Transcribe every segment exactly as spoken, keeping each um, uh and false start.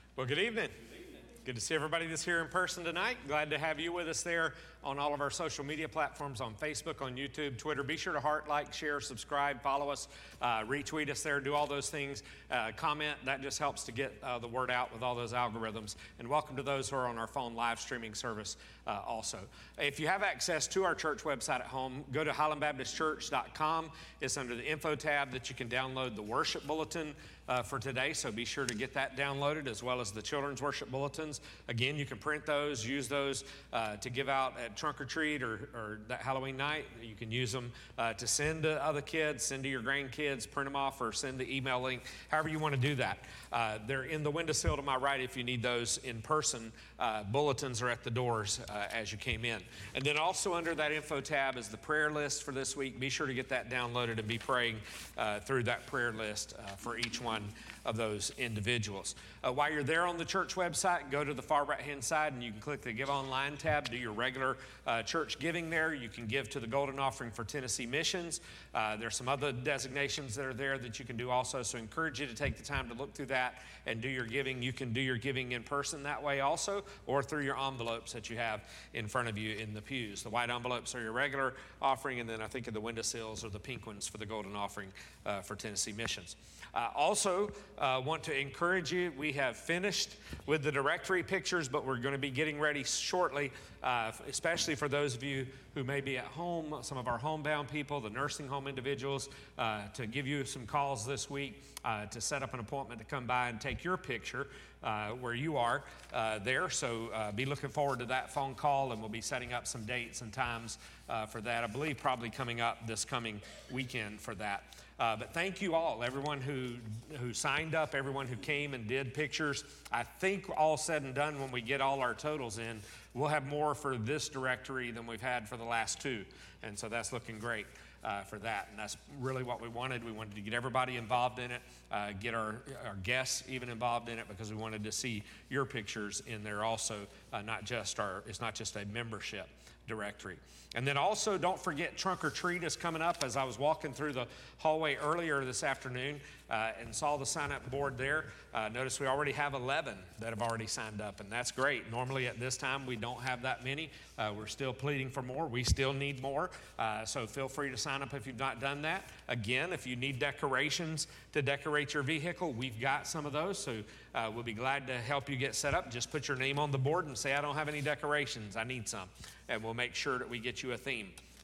Well, good evening. Good to see everybody that's here in person tonight. Glad to have you with us there on all of our social media platforms, on Facebook, on YouTube, Twitter. Be sure to heart, like, share, subscribe, follow us, uh, retweet us there, do all those things. Uh, comment, that just helps to get uh, the word out with all those algorithms. And welcome to those who are on our phone live streaming service uh, also. If you have access to our church website at home, go to highland baptist church dot com. It's under the info tab that you can download the worship bulletin uh, for today, so be sure to get that downloaded, as well as the children's worship bulletins. Again, you can print those, use those uh, to give out at trunk or treat or, or that Halloween night. You can use them uh, to send to other kids, send to your grandkids, print them off, or send the email link, however you want to do that. Uh, they're in the windowsill to my right if you need those in person. Uh, bulletins are at the doors uh, as you came in. And then also under that info tab is the prayer list for this week. Be sure to get that downloaded and be praying uh, through that prayer list uh, for each one of those individuals. Uh, while you're there on the church website, go to the far right-hand side and you can click the Give Online tab, do your regular uh, church giving there. You can give to the Golden Offering for Tennessee Missions. Uh, there's some other designations that are there that you can do also, so I encourage you to take the time to look through that and do your giving. You can do your giving in person that way also, or through your envelopes that you have in front of you in the pews. The white envelopes are your regular offering, and then I think in the windowsills are the pink ones for the Golden Offering uh, for Tennessee Missions. Uh, also, uh, want to encourage you, we have finished with the directory pictures, but we're going to be getting ready shortly, uh, especially for those of you who may be at home, some of our homebound people, the nursing home individuals, uh, to give you some calls this week uh, to set up an appointment to come by and take your picture uh, where you are uh, there. So uh, be looking forward to that phone call, and we'll be setting up some dates and times uh, for that. I believe probably coming up this coming weekend for that. Uh, but thank you all, everyone who who signed up, everyone who came and did pictures. I think all said and done, when we get all our totals in, we'll have more for this directory than we've had for the last two. And so that's looking great uh, for that. And that's really what we wanted. We wanted to get everybody involved in it, uh, get our, our guests even involved in it, because we wanted to see your pictures in there also, uh, not just our, it's not just a membership directory. And then also, don't forget, Trunk or Treat is coming up. As I was walking through the hallway earlier this afternoon uh, and saw the sign-up board there, uh, notice we already have eleven that have already signed up, and that's great. Normally at this time, we don't have that many. Uh, we're still pleading for more. We still need more, uh, so feel free to sign up if you've not done that. Again, if you need decorations to decorate your vehicle, we've got some of those, so uh, we'll be glad to help you get set up. Just put your name on the board and say, I don't have any decorations, I need some, and we'll make sure that we get you a theme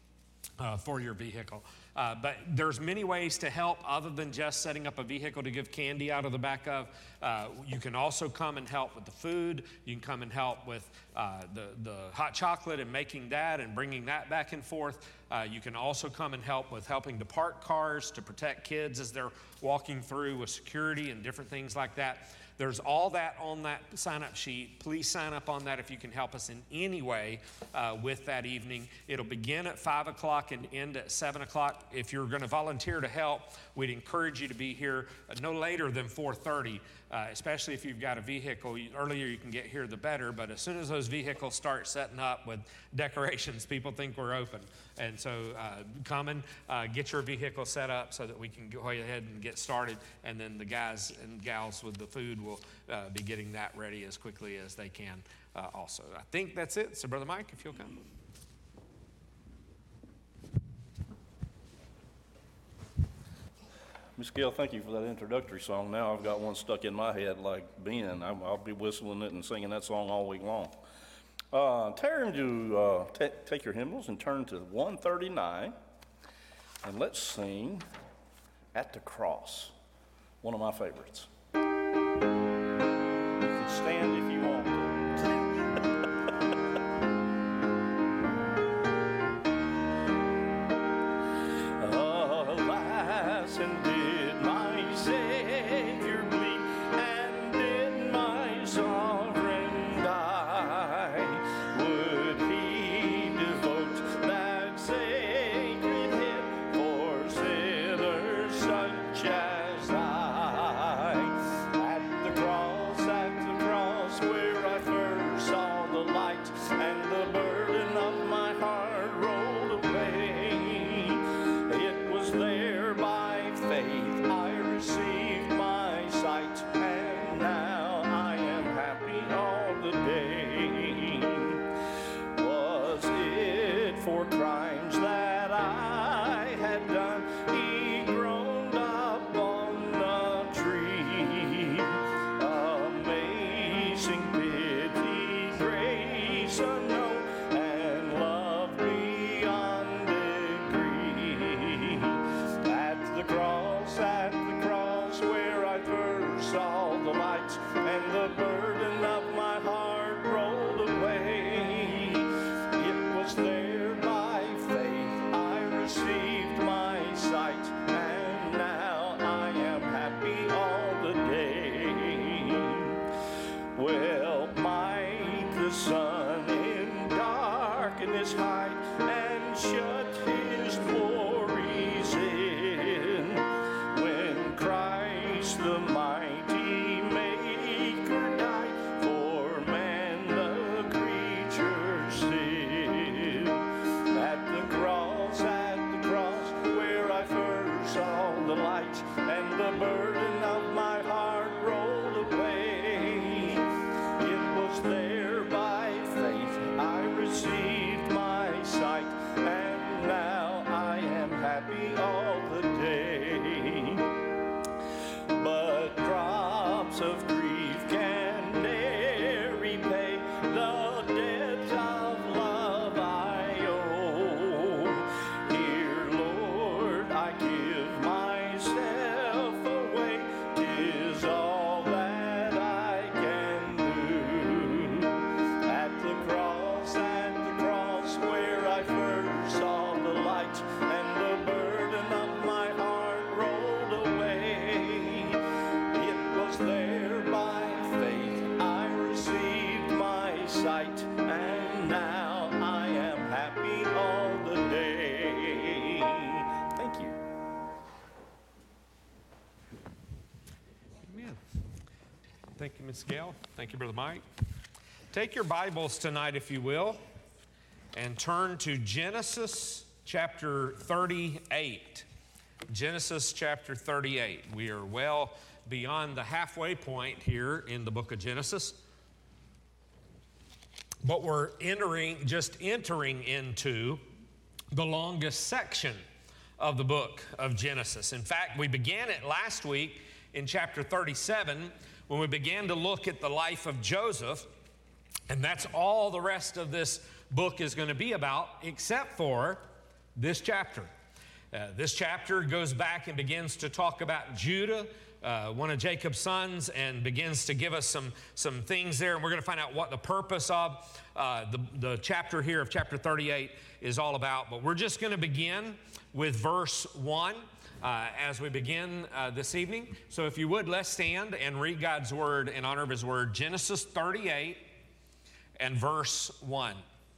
uh, for your vehicle. Uh, but there's many ways to help other than just setting up a vehicle to give candy out of the back of. Uh, you can also come and help with the food. You can come and help with uh, the, the hot chocolate and making that and bringing that back and forth. Uh, you can also come and help with helping to park cars, to protect kids as they're walking through with security and different things like that. There's all that on that sign-up sheet. Please sign up on that if you can help us in any way uh, with that evening. It'll begin at five o'clock and end at seven o'clock. If you're going to volunteer to help, we'd encourage you to be here no later than four thirty, uh, especially if you've got a vehicle. The earlier you can get here, the better. But as soon as those vehicles start setting up with decorations, people think we're open. And so uh, come and uh, get your vehicle set up so that we can go ahead and get started. And then the guys and gals with the food will uh, be getting that ready as quickly as they can uh, also. I think that's it. So Brother Mike, if you'll come. Miss Gail, thank you for that introductory song. Now I've got one stuck in my head like Ben. I'm, I'll be whistling it and singing that song all week long. Uh, turn to, uh, t- take your hymnals and turn to one thirty-nine, and let's sing At the Cross, one of my favorites. You can stand if you want to. Alas, and did my Savior bleed, and did my sovereign die? Would he devote that sacred hymn for sinners such as I? the light, and the burden of my heart rolled away. It was there by faith I received my sight, and now I am happy all the day. Well, might the sun in darkness hide and shut his glories in, when Christ the mighty Maker died for man the creature's sin. At the cross, at the cross, where I first saw the light, and the burden of my heart rolled away. It was there by faith I received my sight, and now I am happy all the day. But drops of grief can ne'er repay the debt of love I owe. Here, Lord, I give myself away. 'Tis all that I can do. At the cross, at the cross, where I first saw the light, and the burden of my heart rolled away. It was there by faith I received my sight, and now I am happy all the day. Thank you. Amen. Thank you, Miz Gail. Thank you, Brother Mike. Take your Bibles tonight, if you will, and turn to Genesis chapter thirty-eight. Genesis chapter thirty-eight. We are well beyond the halfway point here in the book of Genesis. But we're entering, just entering into the longest section of the book of Genesis. In fact, we began it last week in chapter thirty-seven when we began to look at the life of Joseph. And that's all the rest of this book is going to be about, except for this chapter. Uh, this chapter goes back and begins to talk about Judah, uh, one of Jacob's sons, and begins to give us some, some things there. And we're going to find out what the purpose of uh, the, the chapter here of chapter thirty-eight is all about. But we're just going to begin with verse one uh, as we begin uh, this evening. So if you would, let's stand and read God's word in honor of his word. Genesis thirty-eight and verse one.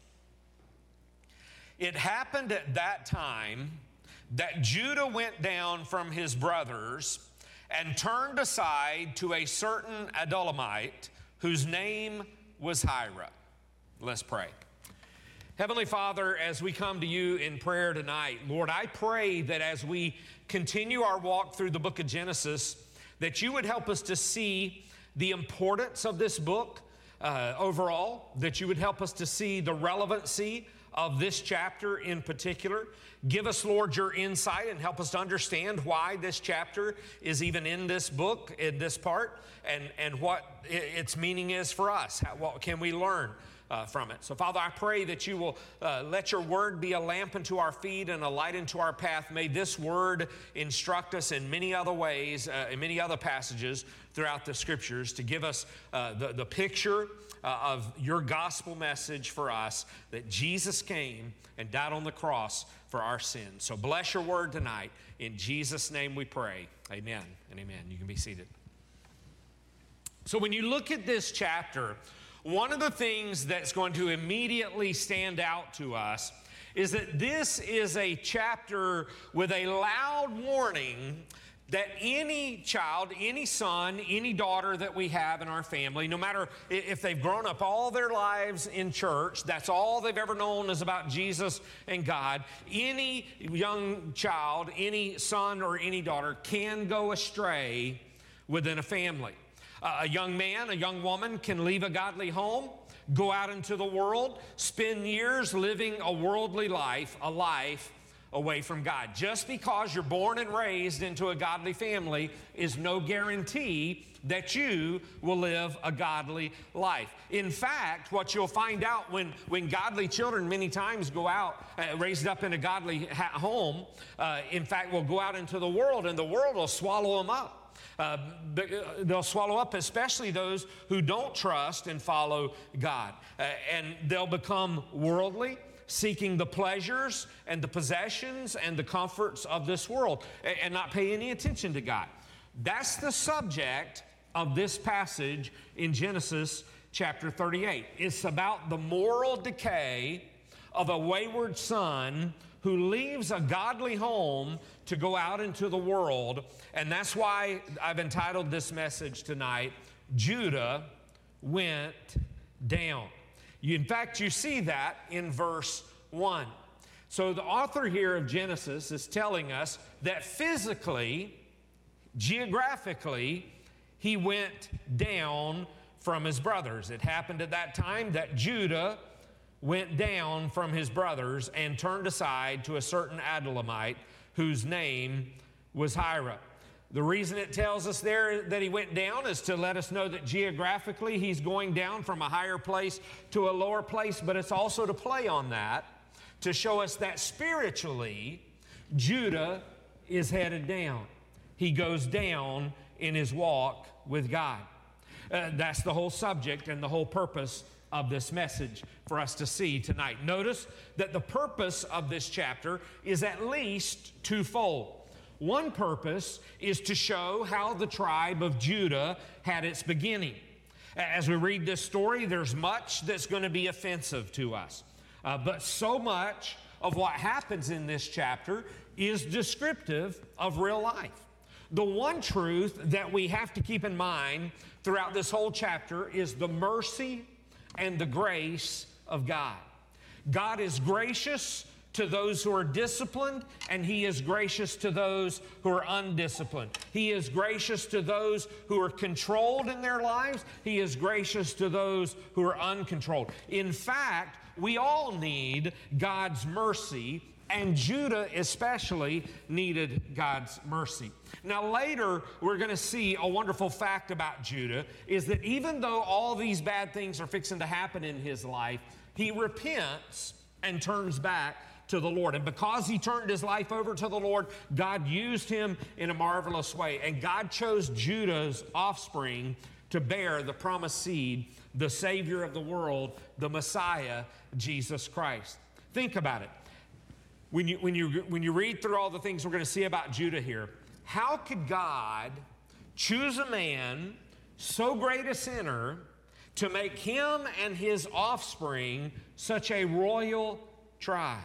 It happened at that time that Judah went down from his brothers and turned aside to a certain Adullamite whose name was Hira. Let's pray. Heavenly Father, as we come to you in prayer tonight, Lord, I pray that as we continue our walk through the book of Genesis, that you would help us to see the importance of this book uh, overall, that you would help us to see the relevancy of this chapter in particular. Give us, Lord, your insight and help us to understand why this chapter is even in this book, in this part, and, and what its meaning is for us. How, what can we learn uh, from it? So, Father, I pray that you will uh, let your word be a lamp unto our feet and a light unto our path. May this word instruct us in many other ways, uh, in many other passages throughout the scriptures to give us uh, the, the picture uh, of your gospel message for us, that Jesus came and died on the cross for our sins. So bless your word tonight. In Jesus' name we pray. Amen and amen. You can be seated. So when you look at this chapter, one of the things that's going to immediately stand out to us is that this is a chapter with a loud warning that any child, any son, any daughter that we have in our family, no matter if they've grown up all their lives in church, that's all they've ever known is about Jesus and God, any young child, any son or any daughter can go astray within a family. Uh, a young man, a young woman can leave a godly home, go out into the world, spend years living a worldly life, a life away from God. Just because you're born and raised into a godly family is no guarantee that you will live a godly life. In fact, what you'll find out when, when godly children many times go out, uh, raised up in a godly ha- home, uh, in fact, will go out into the world and the world will swallow them up. Uh, they'll swallow up especially those who don't trust and follow God. Uh, and they'll become worldly, seeking the pleasures and the possessions and the comforts of this world and, and not pay any attention to God. That's the subject of this passage in Genesis chapter thirty-eight. It's about the moral decay of a wayward son who leaves a godly home to go out into the world. And that's why I've entitled this message tonight, Judah Went Down. You, in fact, you see that in verse one. So the author here of Genesis is telling us that physically, geographically, he went down from his brothers. It happened at that time that Judah went down from his brothers and turned aside to a certain Adullamite whose name was Hira. The reason it tells us there that he went down is to let us know that geographically he's going down from a higher place to a lower place, but it's also to play on that, to show us that spiritually Judah is headed down. He goes down in his walk with God. Uh, that's the whole subject and the whole purpose of this message for us to see tonight. Notice that the purpose of this chapter is at least twofold. One purpose is to show how the tribe of Judah had its beginning. As we read this story, there's much that's going to be offensive to us. Uh, but so much of what happens in this chapter is descriptive of real life. The one truth that we have to keep in mind throughout this whole chapter is the mercy and the grace of God. God is gracious to those who are disciplined, and He is gracious to those who are undisciplined. He is gracious to those who are controlled in their lives. He is gracious to those who are uncontrolled. In fact, we all need God's mercy, and Judah especially needed God's mercy. Now later, we're going to see a wonderful fact about Judah, is that even though all these bad things are fixing to happen in his life, he repents and turns back to the Lord. And because he turned his life over to the Lord, God used him in a marvelous way. And God chose Judah's offspring to bear the promised seed, the Savior of the world, the Messiah, Jesus Christ. Think about it. When you, when you, when you read through all the things we're going to see about Judah here, how could God choose a man so great a sinner to make him and his offspring such a royal tribe?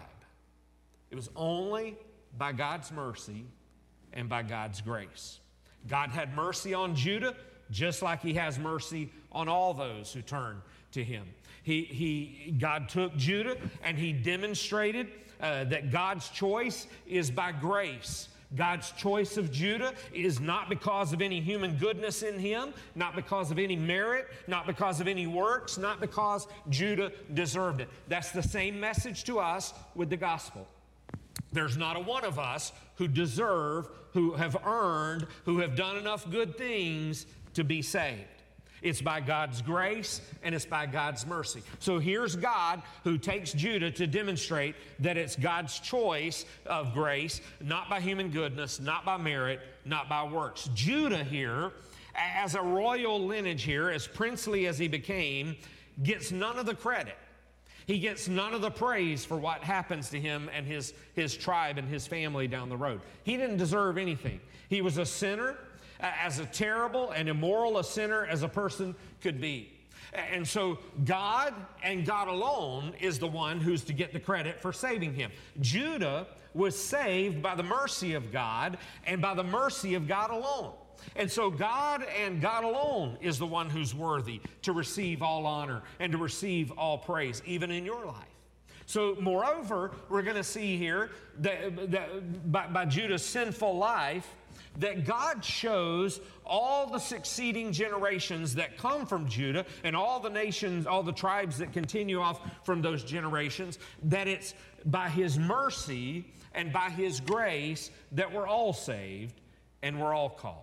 It was only by God's mercy and by God's grace. God had mercy on Judah just like He has mercy on all those who turn to Him. He, he, God took Judah and He demonstrated uh, that God's choice is by grace. God's choice of Judah is not because of any human goodness in him, not because of any merit, not because of any works, not because Judah deserved it. That's the same message to us with the gospel. There's not a one of us who deserve, who have earned, who have done enough good things to be saved. It's by God's grace and it's by God's mercy. So here's God who takes Judah to demonstrate that it's God's choice of grace, not by human goodness, not by merit, not by works. Judah here, as a royal lineage here, as princely as he became, gets none of the credit. He gets none of the praise for what happens to him and his, his tribe and his family down the road. He didn't deserve anything. He was a sinner, as a terrible and immoral a sinner as a person could be. And so God and God alone is the one who's to get the credit for saving him. Judah was saved by the mercy of God and by the mercy of God alone. And so God and God alone is the one who's worthy to receive all honor and to receive all praise, even in your life. So moreover, we're going to see here that, that by, by Judah's sinful life, that God shows all the succeeding generations that come from Judah and all the nations, all the tribes that continue off from those generations, that it's by His mercy and by His grace that we're all saved and we're all called.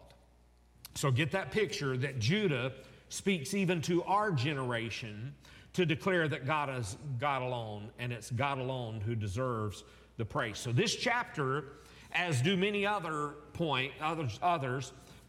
So get that picture that Judah speaks even to our generation to declare that God is God alone, and it's God alone who deserves the praise. So this chapter, as do many other point, others, others,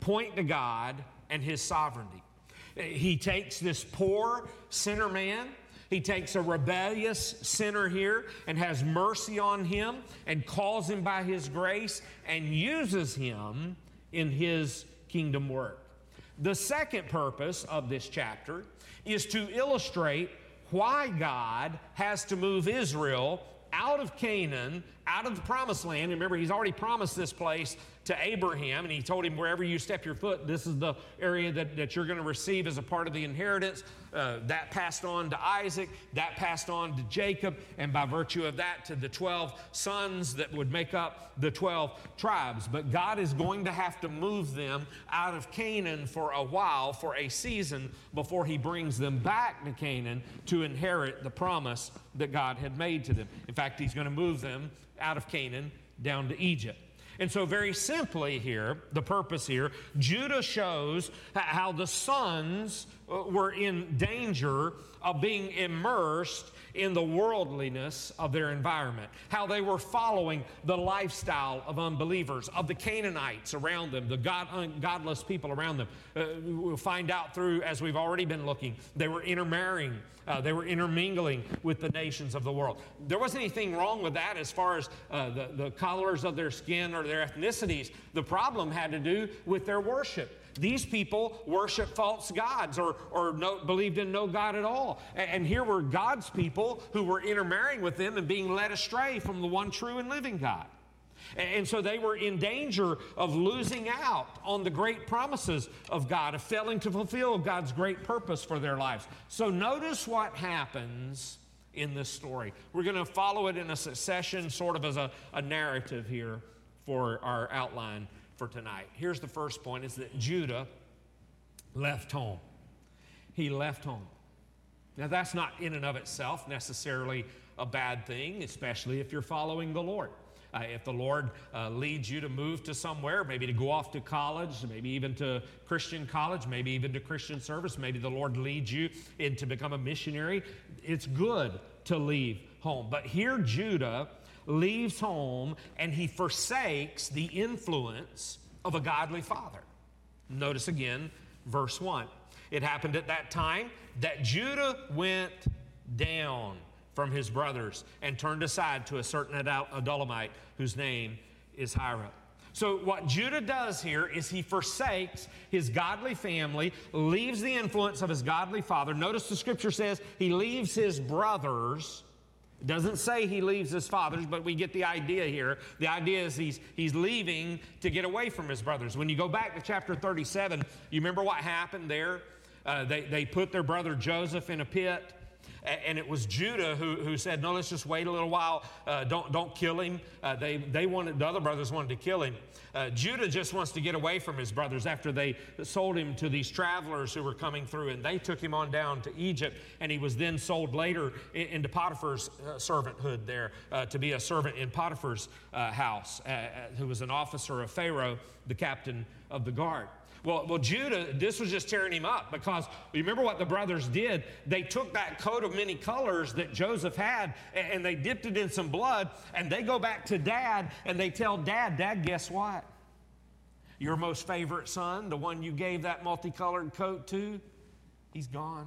point to God and his sovereignty. He takes this poor sinner man, he takes a rebellious sinner here and has mercy on him and calls him by his grace and uses him in his kingdom work. The second purpose of this chapter is to illustrate why God has to move Israel out of Canaan, out of the promised land. Remember, he's already promised this place to Abraham, and he told him, wherever you step your foot, this is the area that, that you're going to receive as a part of the inheritance. Uh, that passed on to Isaac, that passed on to Jacob, and by virtue of that to the twelve sons that would make up the twelve tribes. But God is going to have to move them out of Canaan for a while, for a season, before he brings them back to Canaan to inherit the promise that God had made to them. In fact, he's going to move them out of Canaan down to Egypt. And so very simply here, the purpose here, Judah shows how the sons were in danger of being immersed in the worldliness of their environment, how they were following the lifestyle of unbelievers, of the Canaanites around them, the God, godless people around them. Uh, we'll find out through, as we've already been looking, they were intermarrying, uh, they were intermingling with the nations of the world. There wasn't anything wrong with that as far as uh, the, the colors of their skin or their ethnicities. The problem had to do with their worship. These people worshiped false gods or, or no, believed in no God at all. And, and here were God's people who were intermarrying with them and being led astray from the one true and living God. And, and so they were in danger of losing out on the great promises of God, of failing to fulfill God's great purpose for their lives. So notice what happens in this story. We're going to follow it in a succession, sort of as a, a narrative here for our outline for tonight. Here's the first point, is that Judah left home. He left home. Now that's not in and of itself necessarily a bad thing, especially if you're following the Lord. Uh, if the Lord uh, leads you to move to somewhere, maybe to go off to college, maybe even to Christian college, maybe even to Christian service, maybe the Lord leads you in to become a missionary, it's good to leave home. But here Judah leaves home and he forsakes the influence of a godly father. Notice again, verse one. It happened at that time that Judah went down from his brothers and turned aside to a certain Adullamite whose name is Hira. So what Judah does here is he forsakes his godly family, leaves the influence of his godly father. Notice the scripture says he leaves his brothers. It doesn't say he leaves his fathers, but we get the idea here. The idea is he's, he's leaving to get away from his brothers. When you go back to chapter thirty-seven, you remember what happened there? Uh, they, they put their brother Joseph in a pit. And it was Judah who, who said, no, let's just wait a little while. Uh, don't, don't kill him. Uh, they, they wanted, the other brothers wanted to kill him. Uh, Judah just wants to get away from his brothers after they sold him to these travelers who were coming through. And they took him on down to Egypt. And he was then sold later in, into Potiphar's uh, servanthood there uh, to be a servant in Potiphar's uh, house, uh, who was an officer of Pharaoh, the captain of the guard. Well, well, Judah, this was just tearing him up because remember what the brothers did? They took that coat of many colors that Joseph had and they dipped it in some blood, and they go back to Dad and they tell Dad, Dad, guess what? Your most favorite son, the one you gave that multicolored coat to, he's gone.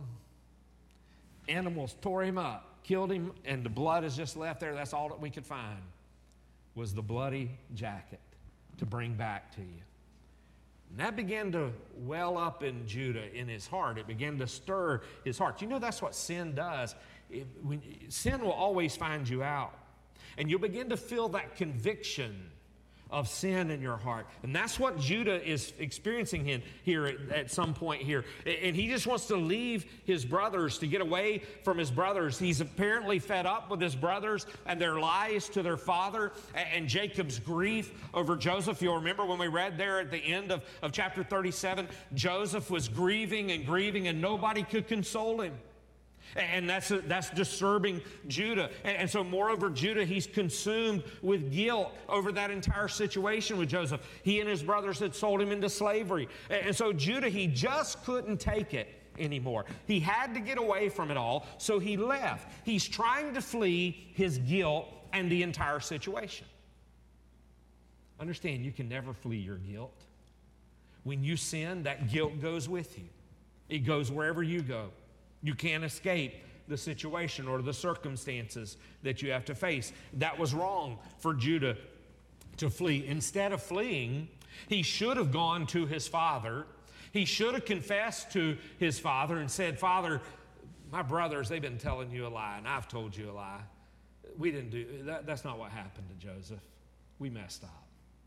Animals tore him up, killed him, and the blood is just left there. That's all that we could find was the bloody jacket to bring back to you. And that began to well up in Judah, in his heart. It began to stir his heart. You know, that's what sin does. It, when, sin will always find you out. And you'll begin to feel that conviction of sin in your heart. And that's what Judah is experiencing in, here at, at some point here. And he just wants to leave his brothers, to get away from his brothers. He's apparently fed up with his brothers and their lies to their father and, and Jacob's grief over Joseph. You'll remember when we read there at the end of, of chapter thirty-seven, Joseph was grieving and grieving and nobody could console him. And that's, that's disturbing Judah. And, and so moreover, Judah, he's consumed with guilt over that entire situation with Joseph. He and his brothers had sold him into slavery. And, and so Judah, he just couldn't take it anymore. He had to get away from it all, so he left. He's trying to flee his guilt and the entire situation. Understand, you can never flee your guilt. When you sin, that guilt goes with you. It goes wherever you go. You can't escape the situation or the circumstances that you have to face. That was wrong for Judah to flee. Instead of fleeing, he should have gone to his father. He should have confessed to his father and said, Father, my brothers, they've been telling you a lie, and I've told you a lie. We didn't do that. That's not what happened to Joseph. We messed up.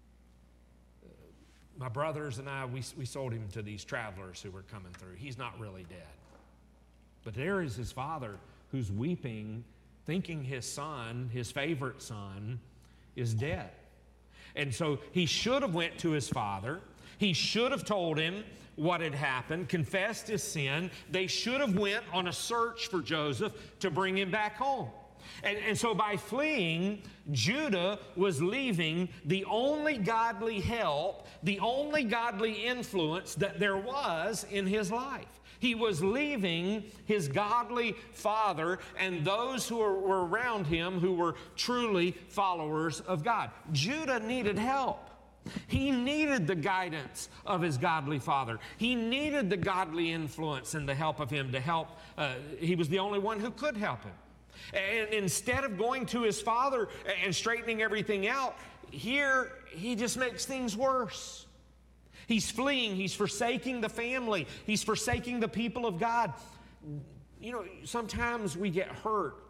My brothers and I, we, we sold him to these travelers who were coming through. He's not really dead. But there is his father who's weeping, thinking his son, his favorite son, is dead. And so he should have went to his father. He should have told him what had happened, confessed his sin. They should have went on a search for Joseph to bring him back home. And, and so by fleeing, Judah was leaving the only godly help, the only godly influence that there was in his life. He was leaving his godly father and those who were, were around him who were truly followers of God. Judah needed help. He needed the guidance of his godly father. He needed the godly influence and the help of him to help. Uh, he was the only one who could help him. And instead of going to his father and straightening everything out, here he just makes things worse. He's fleeing. He's forsaking the family. He's forsaking the people of God. You know, sometimes we get hurt.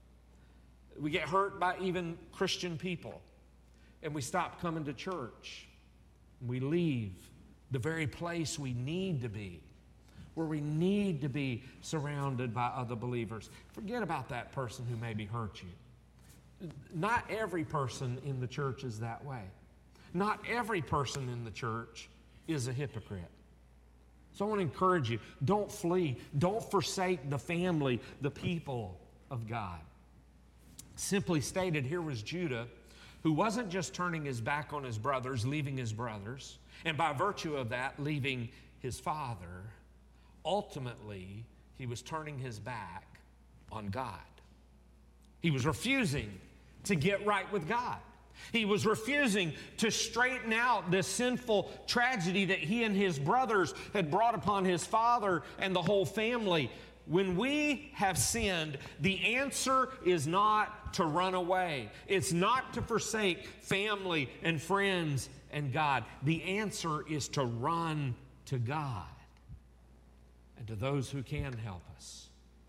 We get hurt by even Christian people. And we stop coming to church. We leave the very place we need to be, where we need to be surrounded by other believers. Forget about that person who maybe hurt you. Not every person in the church is that way. Not every person in the church is a hypocrite. So I want to encourage you, don't flee. Don't forsake the family, the people of God. Simply stated, here was Judah, who wasn't just turning his back on his brothers, leaving his brothers, and by virtue of that, leaving his father. Ultimately, he was turning his back on God. He was refusing to get right with God. He was refusing to straighten out this sinful tragedy that he and his brothers had brought upon his father and the whole family. When we have sinned, the answer is not to run away. It's not to forsake family and friends and God. The answer is to run to God and to those who can help us.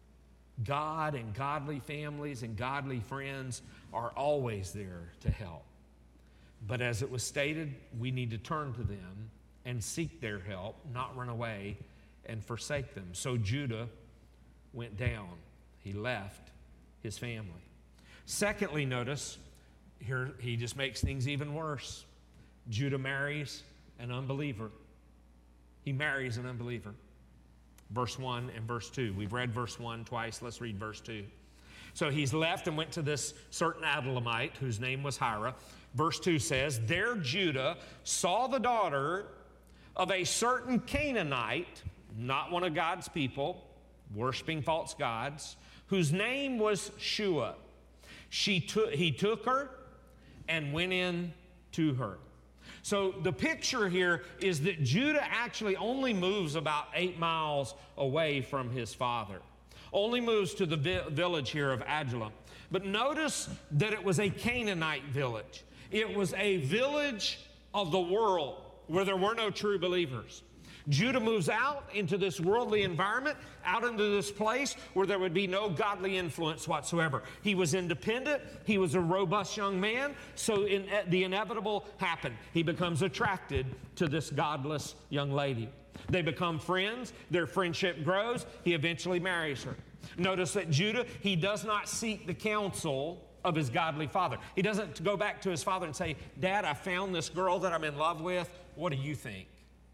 God and godly families and godly friends are always there to help. But as it was stated, we need to turn to them and seek their help, not run away and forsake them. So Judah went down. He left his family. Secondly, notice, here he just makes things even worse. Judah marries an unbeliever. He marries an unbeliever. Verse one and verse two. We've read verse one twice. Let's read verse two. So he's left and went to this certain Adullamite whose name was Hira. Verse two says, there Judah saw the daughter of a certain Canaanite, not one of God's people, worshiping false gods, whose name was Shua. She took, he took her and went in to her. So the picture here is that Judah actually only moves about eight miles away from his father. Only moves to the vi- village here of Adullam. But notice that it was a Canaanite village. It was a village of the world where there were no true believers. Judah moves out into this worldly environment, out into this place where there would be no godly influence whatsoever. He was independent. He was a robust young man. So in, the inevitable happened. He becomes attracted to this godless young lady. They become friends. Their friendship grows. He eventually marries her. Notice that Judah, he does not seek the counsel of his godly father. He doesn't go back to his father and say, Dad, I found this girl that I'm in love with. What do you think?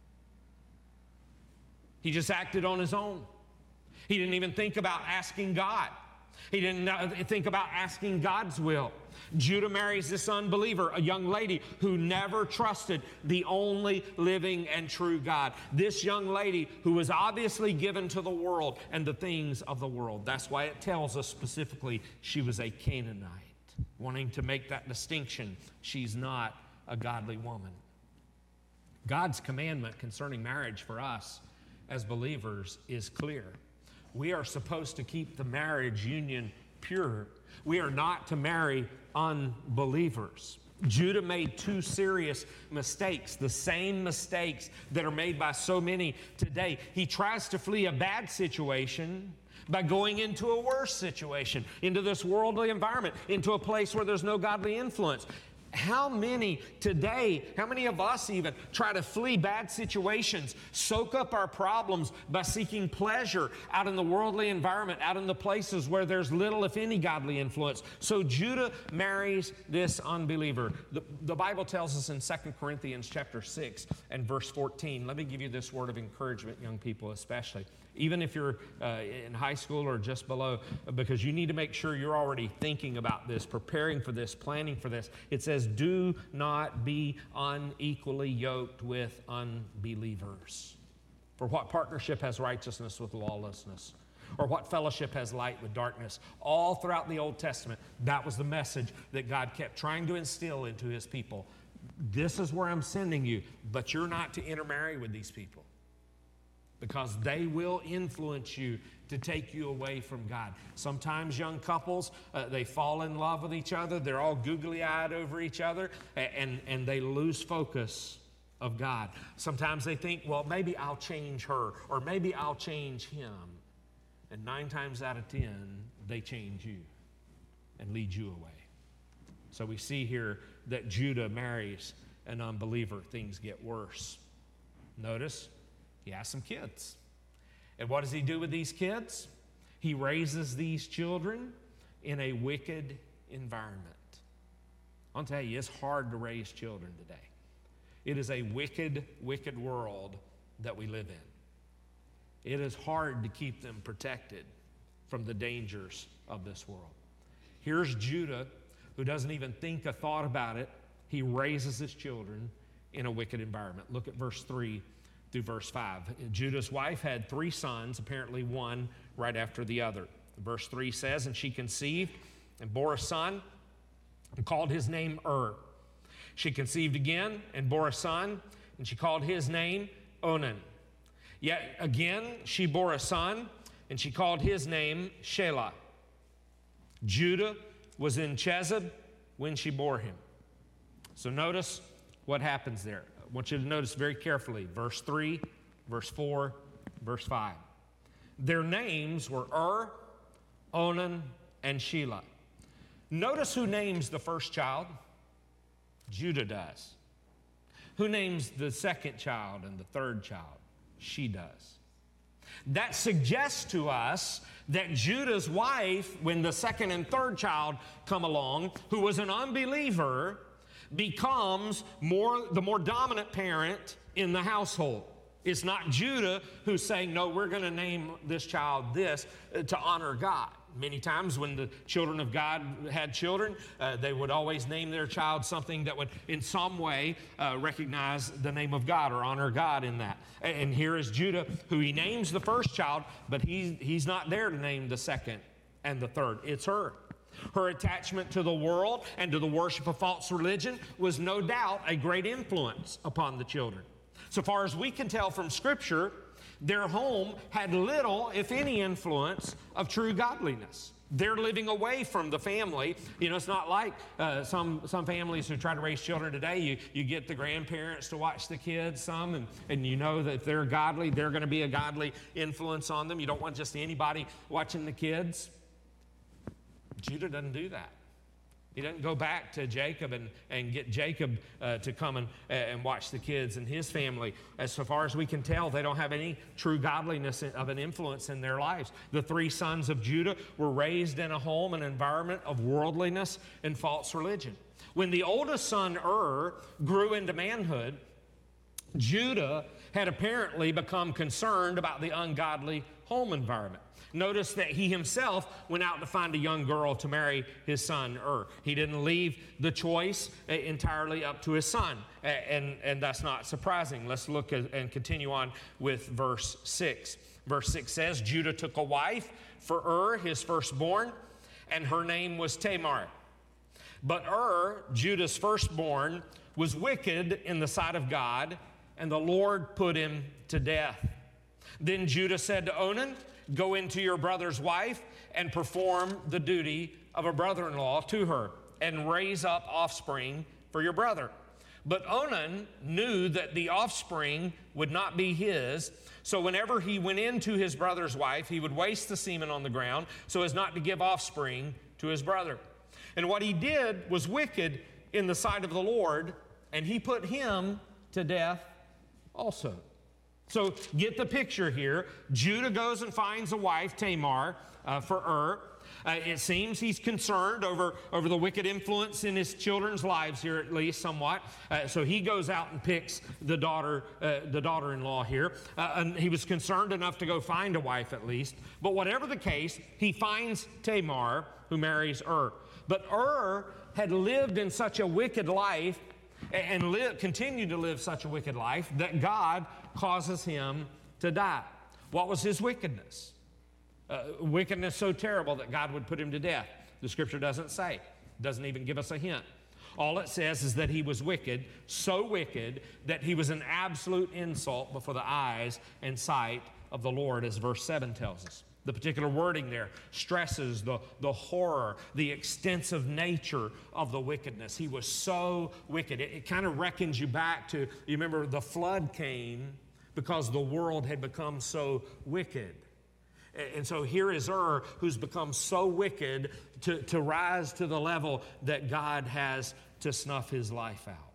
He just acted on his own. He didn't even think about asking God. He didn't think about asking God's will. Judah marries this unbeliever, a young lady who never trusted the only living and true God. This young lady who was obviously given to the world and the things of the world. That's why it tells us specifically she was a Canaanite, wanting to make that distinction. She's not a godly woman. God's commandment concerning marriage for us as believers is clear. We are supposed to keep the marriage union pure. We are not to marry unbelievers. Judah made two serious mistakes, the same mistakes that are made by so many today. He tries to flee a bad situation by going into a worse situation, into this worldly environment, into a place where there's no godly influence. How many today, how many of us even, try to flee bad situations, soak up our problems by seeking pleasure out in the worldly environment, out in the places where there's little, if any, godly influence? So Judah marries this unbeliever. The, the Bible tells us in Second Corinthians chapter six and verse fourteen, let me give you this word of encouragement, young people especially. Even if you're uh, in high school or just below, because you need to make sure you're already thinking about this, preparing for this, planning for this. It says, do not be unequally yoked with unbelievers. For what partnership has righteousness with lawlessness? Or what fellowship has light with darkness? All throughout the Old Testament, that was the message that God kept trying to instill into His people. This is where I'm sending you, but you're not to intermarry with these people, because they will influence you to take you away from God. Sometimes young couples, uh, they fall in love with each other. They're all googly-eyed over each other, and, and they lose focus of God. Sometimes they think, well, maybe I'll change her, or maybe I'll change him. And nine times out of ten, they change you and lead you away. So we see here that Judah marries an unbeliever. Things get worse. Notice, he has some kids. And what does he do with these kids? He raises these children in a wicked environment. I'll tell you, it's hard to raise children today. It is a wicked, wicked world that we live in. It is hard to keep them protected from the dangers of this world. Here's Judah, who doesn't even think a thought about it. He raises his children in a wicked environment. Look at verse three through verse five. Judah's wife had three sons, apparently one right after the other. Verse three says, and she conceived and bore a son and called his name Ur. She conceived again and bore a son, and she called his name Onan. Yet again she bore a son, and she called his name Shelah. Judah was in Chezib when she bore him. So notice what happens there. I want you to notice very carefully, verse three, verse four, verse five. Their names were Ur, Onan, and Shelah. Notice who names the first child? Judah does. Who names the second child and the third child? She does. That suggests to us that Judah's wife, when the second and third child come along, who was an unbeliever, becomes more the more dominant parent in the household. It's not Judah who's saying, no, we're going to name this child this uh, to honor God. Many times when the children of God had children, uh, they would always name their child something that would in some way uh, recognize the name of God or honor God in that. And, and here is Judah, who he names the first child, but he's, he's not there to name the second and the third. It's her. Her attachment to the world and to the worship of false religion was no doubt a great influence upon the children. So far as we can tell from Scripture, their home had little, if any, influence of true godliness. They're living away from the family. You know, it's not like uh, some, some families who try to raise children today. You, you get the grandparents to watch the kids some, and, and you know that if they're godly, they're going to be a godly influence on them. You don't want just anybody watching the kids. Judah doesn't do that. He doesn't go back to Jacob and, and get Jacob uh, to come and, uh, and watch the kids and his family. As so far as we can tell, they don't have any true godliness of an influence in their lives. The three sons of Judah were raised in a home, an environment of worldliness and false religion. When the oldest son, Ur, grew into manhood, Judah had apparently become concerned about the ungodly home environment. Notice that he himself went out to find a young girl to marry his son Ur. He didn't leave the choice entirely up to his son, and, and that's not surprising. Let's look at, and continue on with verse six. Verse six says, Judah took a wife for Ur, his firstborn, and her name was Tamar. But Ur, Judah's firstborn, was wicked in the sight of God and the Lord put him to death. Then Judah said to Onan, go into your brother's wife and perform the duty of a brother-in-law to her, and raise up offspring for your brother. But Onan knew that the offspring would not be his, so whenever he went into his brother's wife, he would waste the semen on the ground so as not to give offspring to his brother. And what he did was wicked in the sight of the Lord, and he put him to death also. So get the picture here. Judah goes and finds a wife, Tamar, uh, for Ur. Uh, it seems he's concerned over, over the wicked influence in his children's lives here, at least somewhat. Uh, so he goes out and picks the daughter, uh, the daughter-in-law here. Uh, and he was concerned enough to go find a wife at least. But whatever the case, he finds Tamar, who marries Ur. But Ur had lived in such a wicked life and live, continued to live such a wicked life that God causes him to die. What was his wickedness? Uh, wickedness so terrible that God would put him to death. The scripture doesn't say, doesn't even give us a hint. All it says is that he was wicked, so wicked that he was an absolute insult before the eyes and sight of the Lord, as verse seven tells us. The particular wording there stresses the, the horror, the extensive nature of the wickedness. He was so wicked. It, it kind of reckons you back to, you remember the flood came because the world had become so wicked. And so here is Ur, who's become so wicked to, to rise to the level that God has to snuff his life out.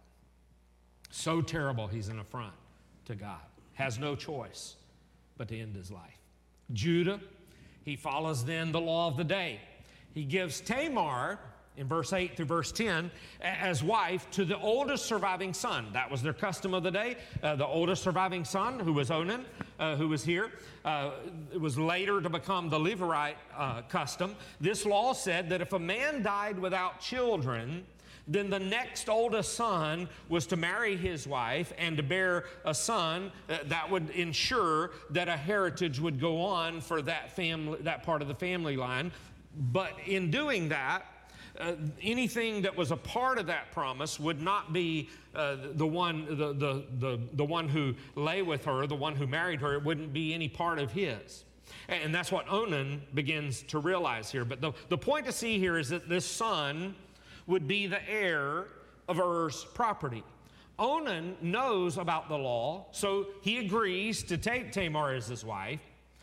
So terrible, he's an affront to God. Has no choice but to end his life. Judah, he follows then the law of the day. He gives Tamar, in verse eight through verse ten, as wife to the oldest surviving son. That was their custom of the day. Uh, the oldest surviving son, who was Onan, uh, who was here, uh, it was later to become the Levirate uh, custom. This law said that if a man died without children, then the next oldest son was to marry his wife and to bear a son uh, that would ensure that a heritage would go on for that family, that part of the family line. But in doing that, Uh, anything that was a part of that promise would not be uh, the one, the, the, the, the one who lay with her, the one who married her. It wouldn't be any part of his. And that's what Onan begins to realize here. But the, the point to see here is that this son would be the heir of Ur's property. Onan knows about the law, so he agrees to take Tamar as his wife.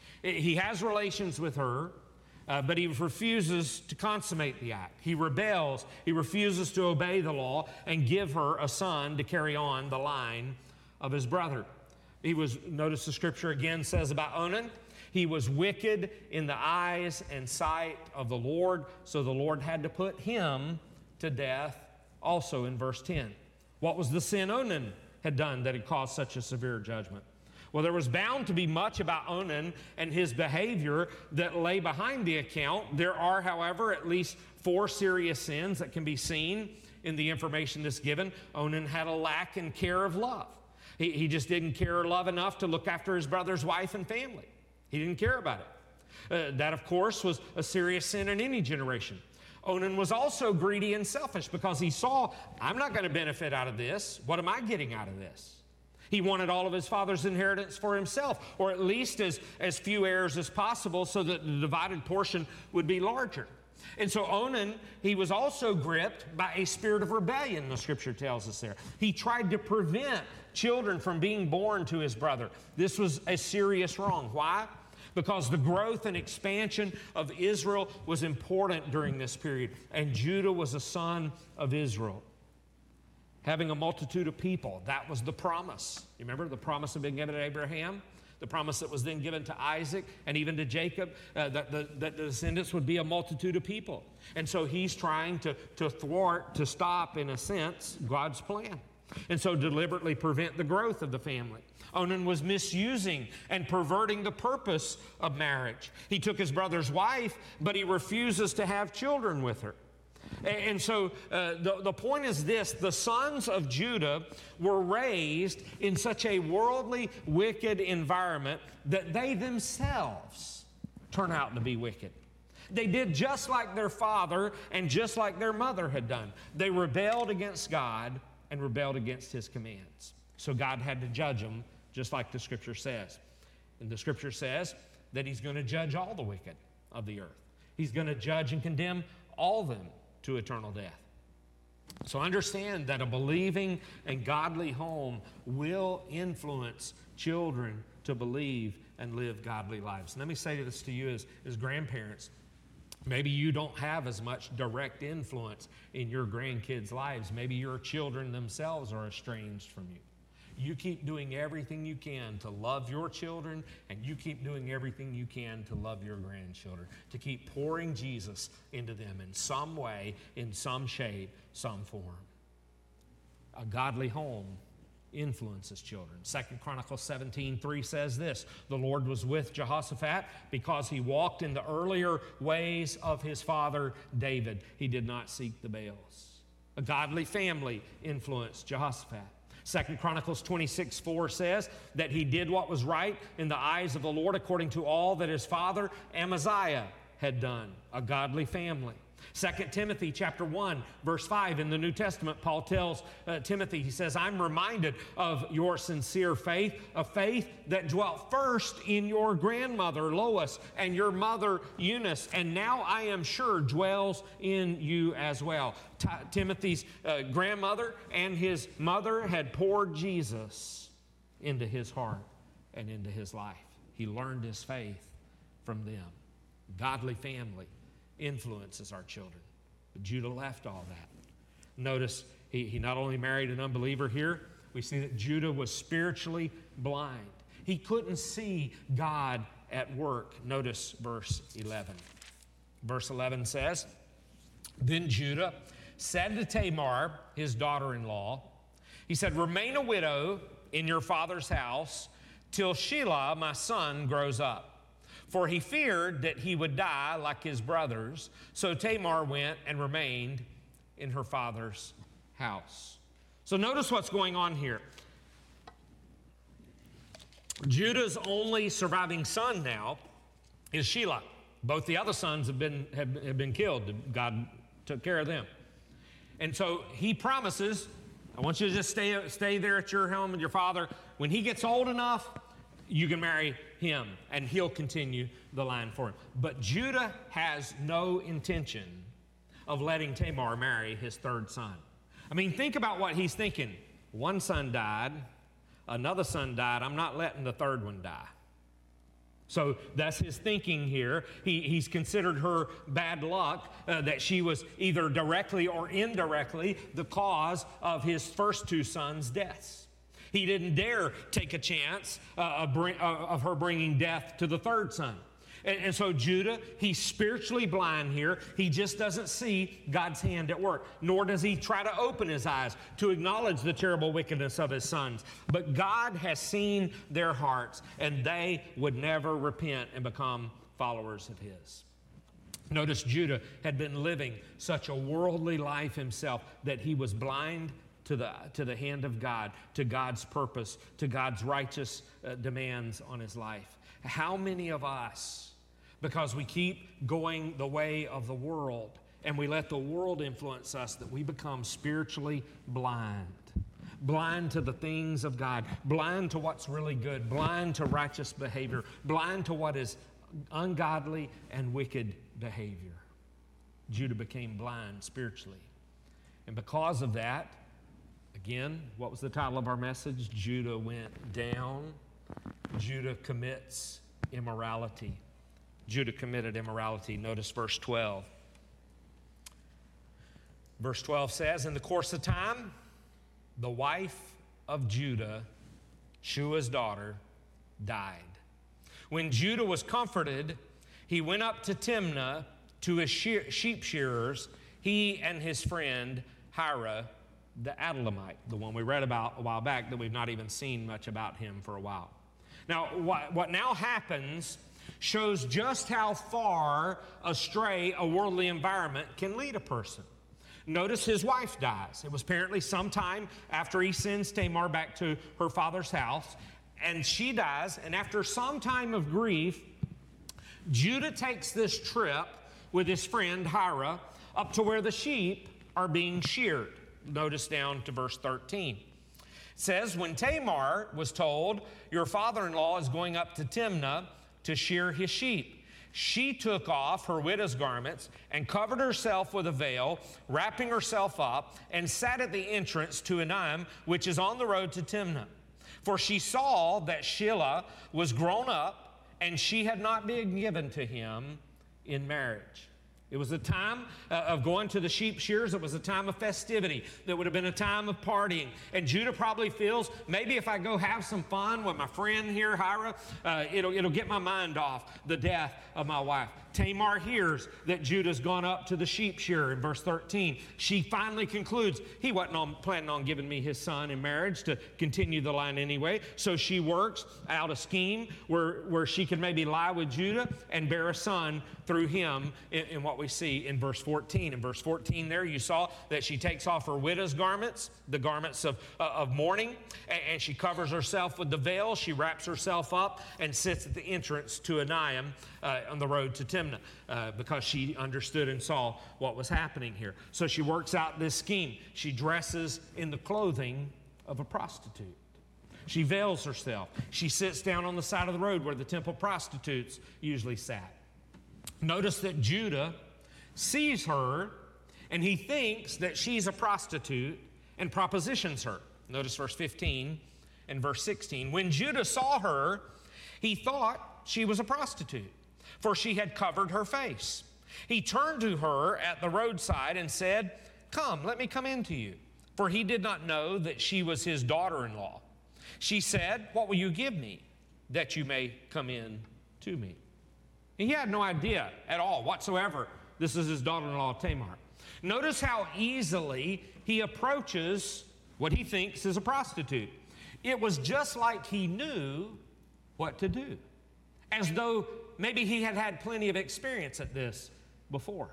He has relations with her. Uh, but he refuses to consummate the act. He rebels. He refuses to obey the law and give her a son to carry on the line of his brother. He was, notice the scripture again says about Onan, he was wicked in the eyes and sight of the Lord, so the Lord had to put him to death also in verse ten. What was the sin Onan had done that had caused such a severe judgment? Well, there was bound to be much about Onan and his behavior that lay behind the account. There are, however, at least four serious sins that can be seen in the information that's given. Onan had a lack in care of love. He, he just didn't care or love enough to look after his brother's wife and family. He didn't care about it. Uh, that, of course, was a serious sin in any generation. Onan was also greedy and selfish because he saw, I'm not going to benefit out of this. What am I getting out of this? He wanted all of his father's inheritance for himself, or at least as, as few heirs as possible so that the divided portion would be larger. And so Onan, he was also gripped by a spirit of rebellion, the scripture tells us there. He tried to prevent children from being born to his brother. This was a serious wrong. Why? Because the growth and expansion of Israel was important during this period, and Judah was a son of Israel. Having a multitude of people, that was the promise. You remember the promise had been given to Abraham? The promise that was then given to Isaac and even to Jacob, uh, that, the, that the descendants would be a multitude of people. And so he's trying to, to thwart, to stop, in a sense, God's plan. And so deliberately prevent the growth of the family. Onan was misusing and perverting the purpose of marriage. He took his brother's wife, but he refuses to have children with her. And so uh, the, the point is this, the sons of Judah were raised in such a worldly, wicked environment that they themselves turn out to be wicked. They did just like their father and just like their mother had done. They rebelled against God and rebelled against his commands. So God had to judge them, just like the Scripture says. And the Scripture says that He's going to judge all the wicked of the earth. He's going to judge and condemn all of them to eternal death. So understand that a believing and godly home will influence children to believe and live godly lives. And let me say this to you as, as grandparents. Maybe you don't have as much direct influence in your grandkids' lives. Maybe your children themselves are estranged from you. You keep doing everything you can to love your children, and you keep doing everything you can to love your grandchildren, to keep pouring Jesus into them in some way, in some shape, some form. A godly home influences children. Second Chronicles seventeen three says this, the Lord was with Jehoshaphat because he walked in the earlier ways of his father David. He did not seek the Baals. A godly family influenced Jehoshaphat. Second Chronicles twenty-six four says that he did what was right in the eyes of the Lord according to all that his father Amaziah had done. A godly family. Second Timothy chapter one, verse five in the New Testament, Paul tells uh, Timothy, he says, I'm reminded of your sincere faith, a faith that dwelt first in your grandmother Lois and your mother Eunice, and now I am sure dwells in you as well. T- Timothy's uh, grandmother and his mother had poured Jesus into his heart and into his life. He learned his faith from them. Godly family influences our children. But Judah left all that. Notice he, he not only married an unbeliever here, we see that Judah was spiritually blind. He couldn't see God at work. Notice verse eleven. Verse eleven says, Then Judah said to Tamar, his daughter-in-law, he said, Remain a widow in your father's house till Shelah, my son, grows up. For he feared that he would die like his brothers. So Tamar went and remained in her father's house. So notice what's going on here. Judah's only surviving son now is Shelah. Both the other sons have been, have, have been killed. God took care of them. And so he promises, I want you to just stay, stay there at your home with your father. When he gets old enough, you can marry him, and he'll continue the line for him. But Judah has no intention of letting Tamar marry his third son. I mean, think about what he's thinking. One son died, another son died, I'm not letting the third one die. So that's his thinking here. He, he's considered her bad luck, uh, that she was either directly or indirectly the cause of his first two sons' deaths. He didn't dare take a chance uh, of, bring, uh, of her bringing death to the third son. And, and so Judah, he's spiritually blind here. He just doesn't see God's hand at work, nor does he try to open his eyes to acknowledge the terrible wickedness of his sons. But God has seen their hearts, and they would never repent and become followers of his. Notice Judah had been living such a worldly life himself that he was blind to the, to the hand of God, to God's purpose, to God's righteous uh, demands on his life. How many of us, because we keep going the way of the world and we let the world influence us, that we become spiritually blind? Blind to the things of God, blind to what's really good, blind to righteous behavior, blind to what is ungodly and wicked behavior. Judah became blind spiritually. And because of that, again, what was the title of our message? Judah went down. Judah commits immorality. Judah committed immorality. Notice verse twelve. Verse twelve says, In the course of time, the wife of Judah, Shua's daughter, died. When Judah was comforted, he went up to Timnah to his sheep shearers, he and his friend Hira, the Adullamite, the one we read about a while back that we've not even seen much about him for a while. Now, what, what now happens shows just how far astray a worldly environment can lead a person. Notice his wife dies. It was apparently sometime after he sends Tamar back to her father's house, and she dies, and after some time of grief, Judah takes this trip with his friend Hira up to where the sheep are being sheared. Notice down to verse thirteen. says, when Tamar was told, your father-in-law is going up to Timnah to shear his sheep, she took off her widow's garments and covered herself with a veil, wrapping herself up, and sat at the entrance to Enaim, which is on the road to Timnah. For she saw that Shelah was grown up, and she had not been given to him in marriage. It was a time uh, of going to the sheep shears. It was a time of festivity. That would have been a time of partying. And Judah probably feels, maybe if I go have some fun with my friend here, Hira, uh, it'll, it'll get my mind off the death of my wife. Tamar hears that Judah's gone up to the sheep shearer in verse thirteen. She finally concludes, he wasn't on, planning on giving me his son in marriage to continue the line anyway. So she works out a scheme where, where she could maybe lie with Judah and bear a son through him in, in what we see in verse fourteen. In verse fourteen there, you saw that she takes off her widow's garments, the garments of, uh, of mourning, and, and she covers herself with the veil. She wraps herself up and sits at the entrance to Enaim uh, on the road to Timnah uh, because she understood and saw what was happening here. So she works out this scheme. She dresses in the clothing of a prostitute. She veils herself. She sits down on the side of the road where the temple prostitutes usually sat. Notice that Judah sees her, and he thinks that she's a prostitute and propositions her. Notice verse fifteen and verse sixteen. When Judah saw her, he thought she was a prostitute, for she had covered her face. He turned to her at the roadside and said, come, let me come in to you. For he did not know that she was his daughter-in-law. She said, what will you give me that you may come in to me? He had no idea at all whatsoever this is his daughter-in-law Tamar. Notice how easily he approaches what he thinks is a prostitute. It was just like he knew what to do, as though maybe he had had plenty of experience at this before.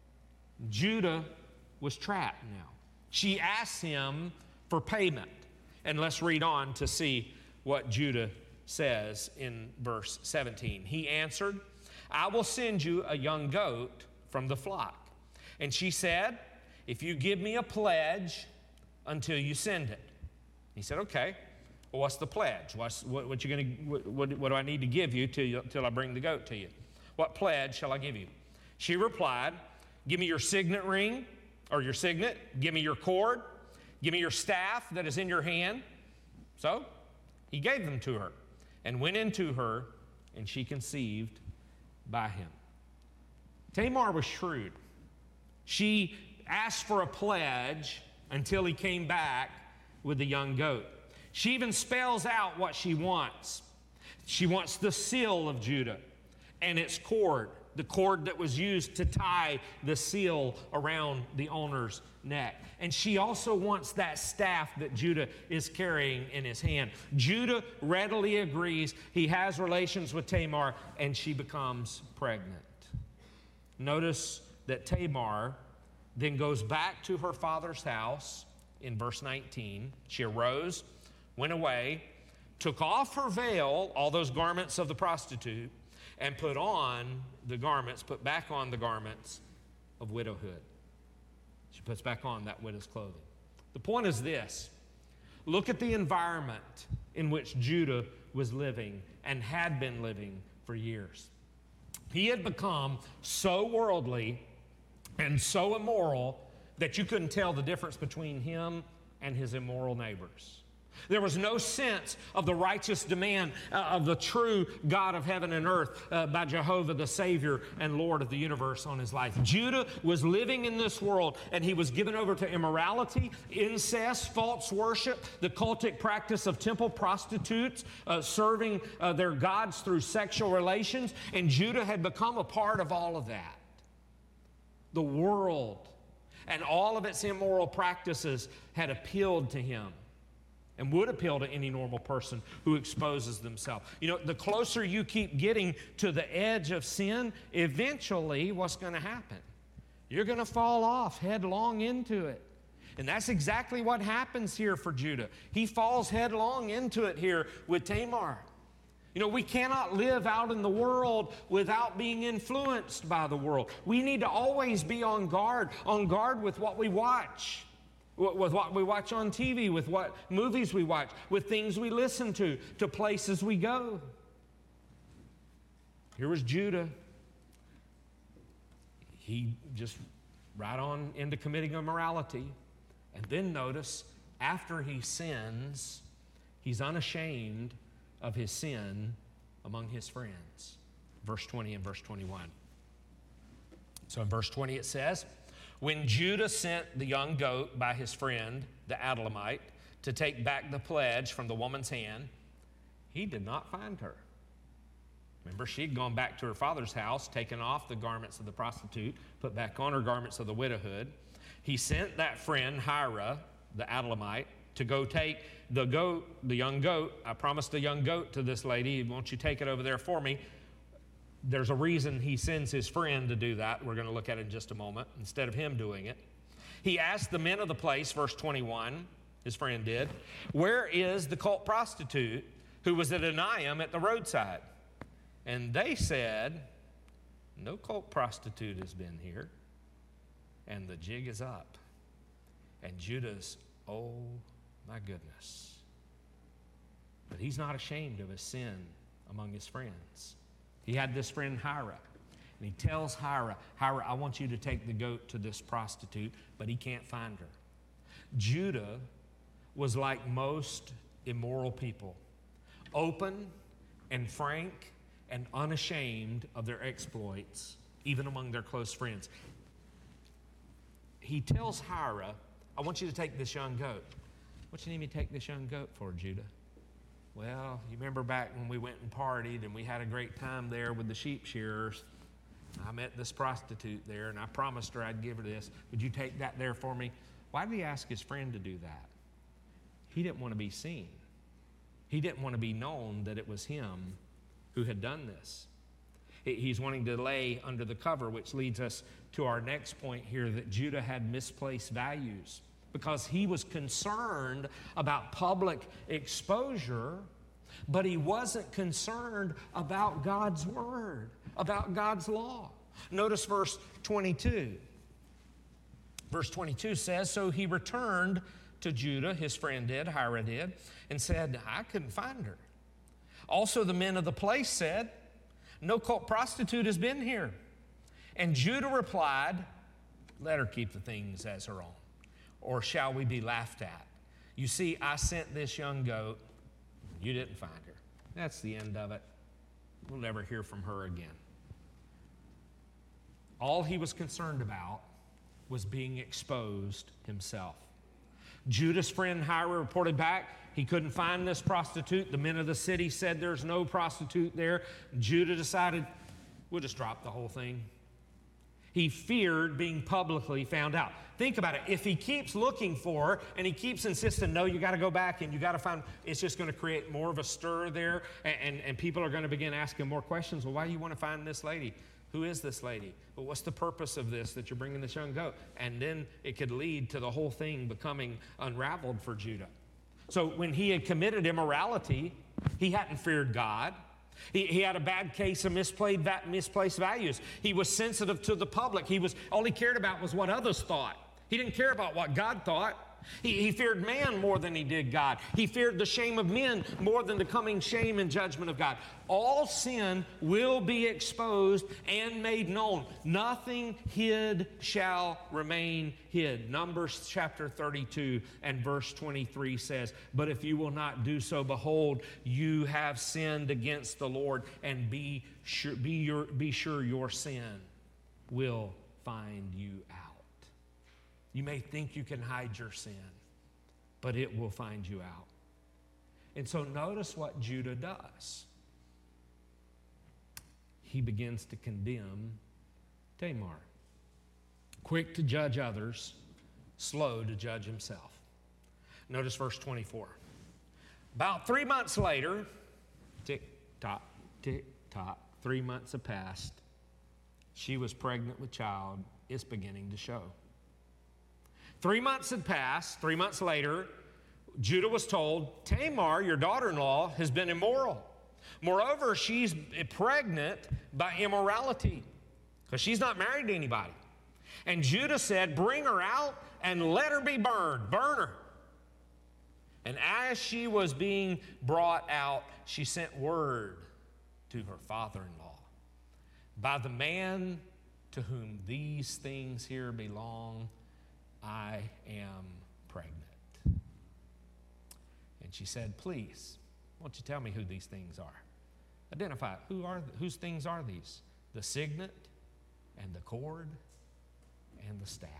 Judah was trapped now. She asked him for payment. And let's read on to see what Judah says in verse seventeen. He answered, I will send you a young goat from the flock. And she said, if you give me a pledge until you send it. He said, okay. Well, what's the pledge? What's, what, what, you gonna, what, what, what do I need to give you till, till I bring the goat to you? What pledge shall I give you? She replied, give me your signet ring, or your signet. Give me your cord. Give me your staff that is in your hand. So he gave them to her and went into her, and she conceived by him. Tamar was shrewd. She asked for a pledge until he came back with the young goat. She even spells out what she wants. She wants the seal of Judah and its cord, the cord that was used to tie the seal around the owner's neck. And she also wants that staff that Judah is carrying in his hand. Judah readily agrees. He has relations with Tamar, and she becomes pregnant. Notice that Tamar then goes back to her father's house in verse nineteen. She arose, went away, took off her veil, all those garments of the prostitute, and put on the garments, put back on the garments of widowhood. She puts back on that widow's clothing. The point is this. Look at the environment in which Judah was living and had been living for years. He had become so worldly and so immoral that you couldn't tell the difference between him and his immoral neighbors. There was no sense of the righteous demand uh, of the true God of heaven and earth uh, by Jehovah, the Savior and Lord of the universe on his life. Judah was living in this world, and he was given over to immorality, incest, false worship, the cultic practice of temple prostitutes, uh, serving uh, their gods through sexual relations, and Judah had become a part of all of that. The world and all of its immoral practices had appealed to him, and would appeal to any normal person who exposes themselves. You know, the closer you keep getting to the edge of sin, eventually what's going to happen? You're going to fall off headlong into it. And that's exactly what happens here for Judah. He falls headlong into it here with Tamar. You know, we cannot live out in the world without being influenced by the world. We need to always be on guard, on guard with what we watch. with what we watch on T V, with what movies we watch, with things we listen to, to places we go. Here was Judah. He just right on into committing immorality. And then notice, after he sins, he's unashamed of his sin among his friends. Verse twenty and verse twenty-one. So in verse twenty it says, when Judah sent the young goat by his friend, the Adullamite, to take back the pledge from the woman's hand, he did not find her. Remember, she'd gone back to her father's house, taken off the garments of the prostitute, put back on her garments of the widowhood. He sent that friend, Hira, the Adullamite, to go take the goat, the young goat. I promised the young goat to this lady. Won't you take it over there for me? There's a reason he sends his friend to do that. We're going to look at it in just a moment, instead of him doing it. He asked the men of the place, verse twenty-one, his friend did, where is the cult prostitute who was at Enaim at the roadside? And they said, no cult prostitute has been here. And the jig is up. And Judah's, oh my goodness. But he's not ashamed of his sin among his friends. He had this friend Hira, and he tells Hira, Hira, I want you to take the goat to this prostitute, but he can't find her. Judah was like most immoral people, open and frank and unashamed of their exploits, even among their close friends. He tells Hira, I want you to take this young goat. What you need me to take this young goat for, Judah? Well, you remember back when we went and partied and we had a great time there with the sheep shearers. I met this prostitute there and I promised her I'd give her this. Would you take that there for me? Why did he ask his friend to do that? He didn't want to be seen. He didn't want to be known that it was him who had done this. He's wanting to lay under the cover, which leads us to our next point here, that Judah had misplaced values. Because he was concerned about public exposure, but he wasn't concerned about God's word, about God's law. Notice verse twenty-two. Verse twenty-two says, so he returned to Judah, his friend did, Hira did, and said, I couldn't find her. Also the men of the place said, no cult prostitute has been here. And Judah replied, let her keep the things as her own. Or shall we be laughed at? You see, I sent this young goat. You didn't find her. That's the end of it. We'll never hear from her again. All he was concerned about was being exposed himself. Judah's friend Hira reported back he couldn't find this prostitute. The men of the city said there's no prostitute there. Judah decided, we'll just drop the whole thing. He feared being publicly found out. Think about it. If he keeps looking for her and he keeps insisting, no, you got to go back and you got to find, it's just going to create more of a stir there, and, and, and people are going to begin asking more questions. Well, why do you want to find this lady? Who is this lady? Well, what's the purpose of this that you're bringing this young goat? And then it could lead to the whole thing becoming unraveled for Judah. So when he had committed immorality, he hadn't feared God. He, he had a bad case of misplaced, misplaced values. He was sensitive to the public. He was, all he cared about was what others thought. He didn't care about what God thought. He, he feared man more than he did God. He feared the shame of men more than the coming shame and judgment of God. All sin will be exposed and made known. Nothing hid shall remain hid. Numbers chapter thirty-two and verse twenty-three says, but if you will not do so, behold, you have sinned against the Lord, and be sure, be your, be sure your sin will find you out. You may think you can hide your sin, but it will find you out. And so notice what Judah does. He begins to condemn Tamar. Quick to judge others, slow to judge himself. Notice verse twenty-four. About three months later, tick, tock, tick, tock, three months have passed. She was pregnant with child. It's beginning to show. Three months had passed. Three months later, Judah was told, Tamar, your daughter-in-law, has been immoral. Moreover, she's pregnant by immorality because she's not married to anybody. And Judah said, bring her out and let her be burned. Burn her. And as she was being brought out, she sent word to her father-in-law, by the man to whom these things here belong, I am pregnant. And she said, please, won't you tell me who these things are? Identify, who are, whose things are these? The signet and the cord and the staff.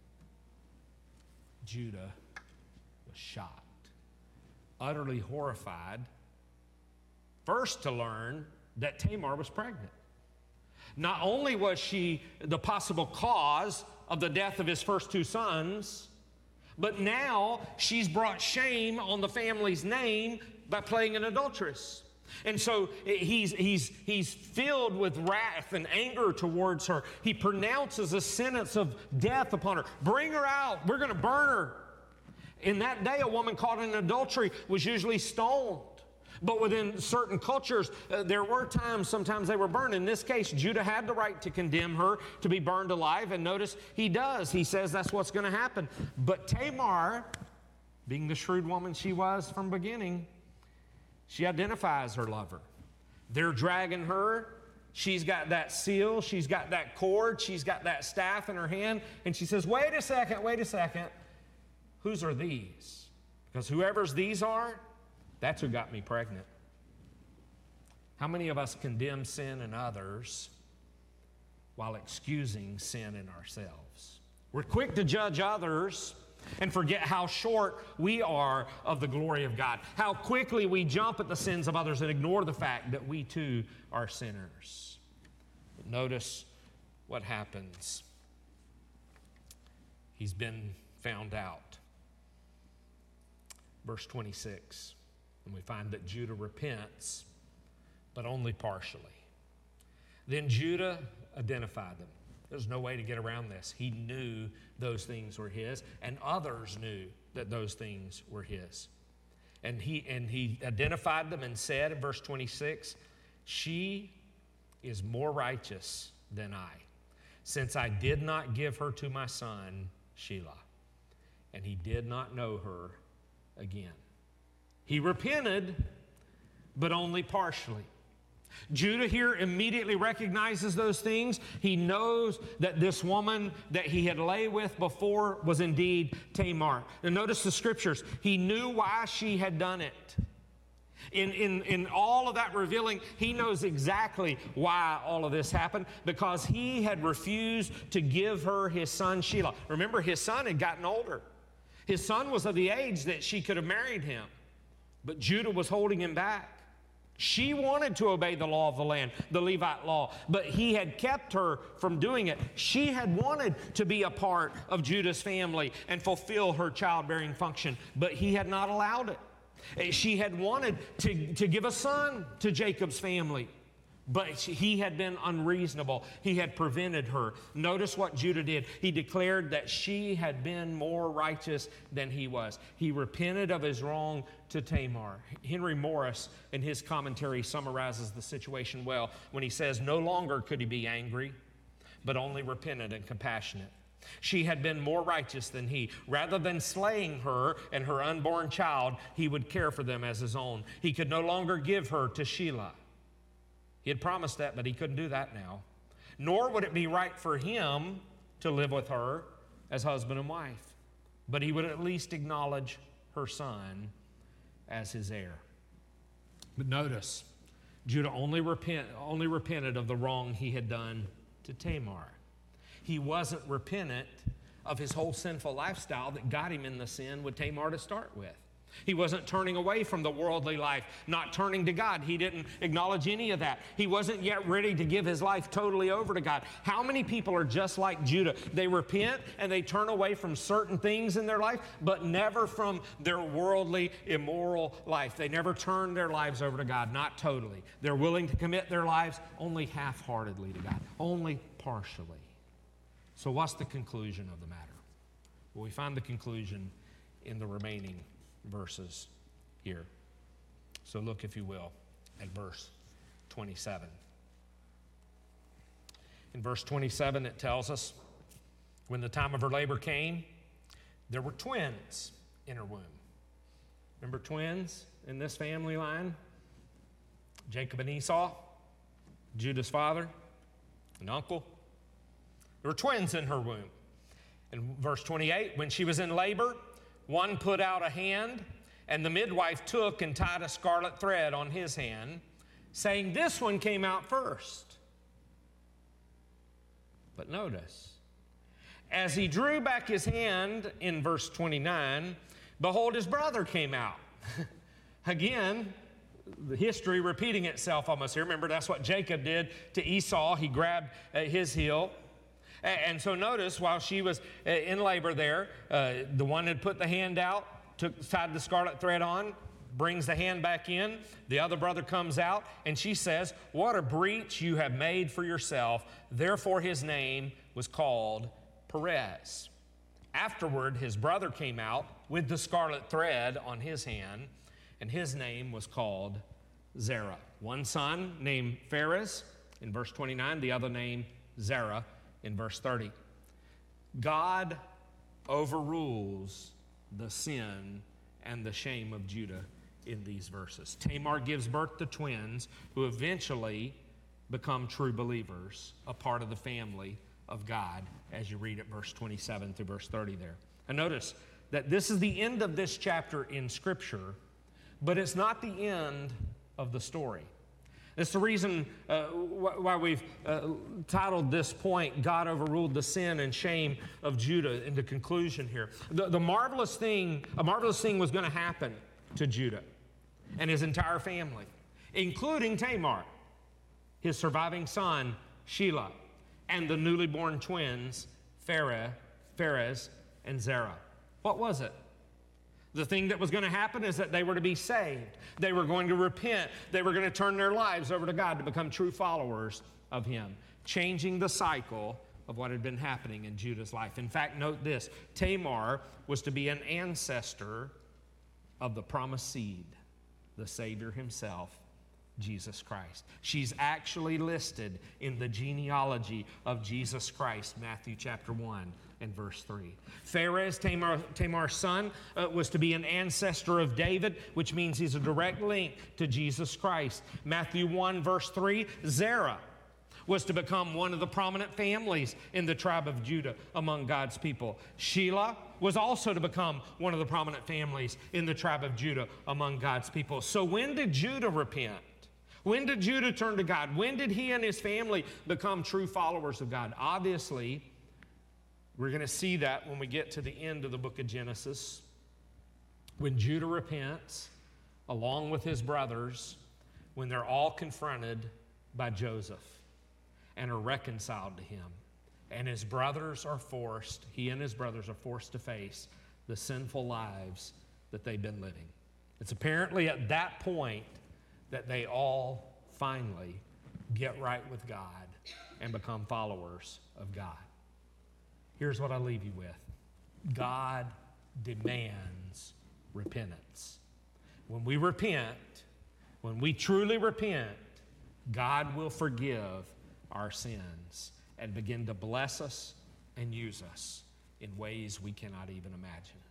Judah was shocked, utterly horrified, first to learn that Tamar was pregnant. Not only was she the possible cause of the death of his first two sons, but now she's brought shame on the family's name by playing an adulteress. And so he's, he's, he's filled with wrath and anger towards her. He pronounces a sentence of death upon her. Bring her out. We're going to burn her. In that day, a woman caught in adultery was usually stoned. But within certain cultures, uh, there were times, sometimes they were burned. In this case, Judah had the right to condemn her to be burned alive. And notice he does. He says that's what's going to happen. But Tamar, being the shrewd woman she was from beginning, she identifies her lover. They're dragging her. She's got that seal. She's got that cord. She's got that staff in her hand. And she says, wait a second, wait a second. Whose are these? Because whoever's these are, that's who got me pregnant. How many of us condemn sin in others while excusing sin in ourselves? We're quick to judge others and forget how short we are of the glory of God. How quickly we jump at the sins of others and ignore the fact that we too are sinners. But notice what happens. He's been found out. Verse twenty-six, and we find that Judah repents, but only partially. Then Judah identified them. There's no way to get around this. He knew those things were his, and others knew that those things were his. And he, and he identified them and said in verse twenty-six, she is more righteous than I, since I did not give her to my son, Shelah. And he did not know her again. He repented, but only partially. Judah here immediately recognizes those things. He knows that this woman that he had lay with before was indeed Tamar. And notice the scriptures. He knew why she had done it. In, in, in all of that revealing, he knows exactly why all of this happened, because he had refused to give her his son Shelah. Remember, his son had gotten older. His son was of the age that she could have married him, but Judah was holding him back. She wanted to obey the law of the land, the Levite law, but he had kept her from doing it. She had wanted to be a part of Judah's family and fulfill her childbearing function, but he had not allowed it. She had wanted to, to give a son to Jacob's family, but he had been unreasonable. He had prevented her. Notice what Judah did. He declared that she had been more righteous than he was. He repented of his wrong to Tamar. Henry Morris, in his commentary, summarizes the situation well when he says, no longer could he be angry, but only repentant and compassionate. She had been more righteous than he. Rather than slaying her and her unborn child, he would care for them as his own. He could no longer give her to Shelah. He had promised that, but he couldn't do that now. Nor would it be right for him to live with her as husband and wife. But he would at least acknowledge her son as his heir. But notice, Judah only, repent, only repented of the wrong he had done to Tamar. He wasn't repentant of his whole sinful lifestyle that got him in the sin with Tamar to start with. He wasn't turning away from the worldly life, not turning to God. He didn't acknowledge any of that. He wasn't yet ready to give his life totally over to God. How many people are just like Judah? They repent and they turn away from certain things in their life, but never from their worldly, immoral life. They never turn their lives over to God, not totally. They're willing to commit their lives only half-heartedly to God, only partially. So what's the conclusion of the matter? Well, we find the conclusion in the remaining verses here. So look, if you will, at verse twenty-seven. In verse twenty-seven, it tells us, when the time of her labor came, There were twins in her womb. Remember twins in this family line? Jacob and Esau, Judah's father, and uncle. There were twins in her womb. In verse twenty-eight, when she was in labor, one put out a hand, and the midwife took and tied a scarlet thread on his hand, saying, "This one came out first." But notice, as he drew back his hand in verse twenty-nine, behold, his brother came out. Again, the history repeating itself almost here. Remember, that's what Jacob did to Esau. He grabbed uh, his heel. And so notice, while she was uh, in labor there, uh, the one had put the hand out, took, tied the scarlet thread on, brings the hand back in. The other brother comes out, and she says, "What a breach you have made for yourself." Therefore his name was called Perez. Afterward, his brother came out with the scarlet thread on his hand, and his name was called Zerah. One son named Pharez in verse twenty-nine, the other named Zerah in verse thirty. God overrules the sin and the shame of Judah in these verses. Tamar gives birth to twins who eventually become true believers, a part of the family of God, as you read at verse twenty-seven through verse thirty there. And notice that this is the end of this chapter in Scripture, but it's not the end of the story. It's the reason uh, wh- why we've uh, titled this point, God Overruled the Sin and Shame of Judah, in the conclusion here. The, the marvelous thing, a marvelous thing was going to happen to Judah and his entire family, including Tamar, his surviving son, Shelah, and the newly born twins, Pharez, Pharez and Zerah. What was it? The thing that was going to happen is that they were to be saved. They were going to repent. They were going to turn their lives over to God to become true followers of Him, changing the cycle of what had been happening in Judah's life. In fact, note this, Tamar was to be an ancestor of the promised seed, the Savior Himself, Jesus Christ. She's actually listed in the genealogy of Jesus Christ, Matthew chapter one and verse three. Pharez, Tamar, Tamar's son, uh, was to be an ancestor of David, which means he's a direct link to Jesus Christ. Matthew one verse three, Zerah was to become one of the prominent families in the tribe of Judah among God's people. Shelah was also to become one of the prominent families in the tribe of Judah among God's people. So when did Judah repent? When did Judah turn to God? When did he and his family become true followers of God? Obviously, we're going to see that when we get to the end of the book of Genesis. When Judah repents, along with his brothers, when they're all confronted by Joseph and are reconciled to him. And his brothers are forced, he and his brothers are forced to face the sinful lives that they've been living. It's apparently at that point that they all finally get right with God and become followers of God. Here's what I leave you with. God demands repentance. When we repent, when we truly repent, God will forgive our sins and begin to bless us and use us in ways we cannot even imagine.